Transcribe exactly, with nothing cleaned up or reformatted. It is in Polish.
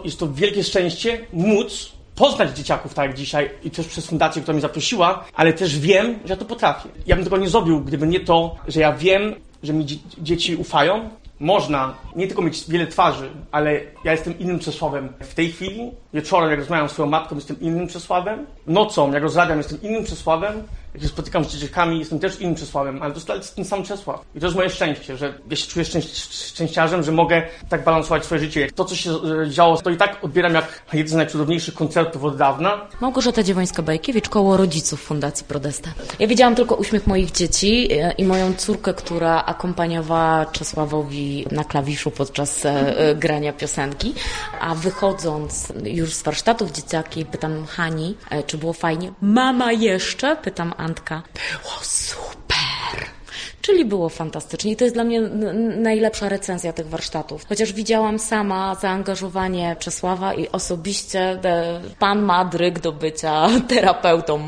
jest to wielkie szczęście móc poznać dzieciaków tak jak dzisiaj i też przez fundację, która mnie zaprosiła, ale też wiem, że ja to potrafię. Ja bym tego nie zrobił, gdyby nie to, że ja wiem, że mi dzie- dzieci ufają. Można nie tylko mieć wiele twarzy, ale ja jestem innym Czesławem w tej chwili. Wieczorem, jak rozmawiam z swoją matką, jestem innym Czesławem. Nocą, jak rozmawiam, jestem innym Czesławem. Jak się spotykam z dzieciakami, jestem też innym Czesławem, ale to jest ten sam Czesław. I to jest moje szczęście, że ja się czuję szczęś- szczęściarzem, że mogę tak balansować swoje życie. To, co się e, działo, to i tak odbieram jak jeden z najcudowniejszych koncertów od dawna. Małgorzata Dziewońska-Bajkiewicz, koło rodziców Fundacji Prodesta. Ja widziałam tylko uśmiech moich dzieci i moją córkę, która akompaniowała Czesławowi na klawiszu podczas e, grania piosenki, a wychodząc już z warsztatów dzieciaki, pytam Hani, e, czy było fajnie? Mama jeszcze? Pytam Antka. Było super! Czyli było fantastycznie i to jest dla mnie n- najlepsza recenzja tych warsztatów. Chociaż widziałam sama zaangażowanie Czesława i osobiście e, pan ma dryg do bycia terapeutą.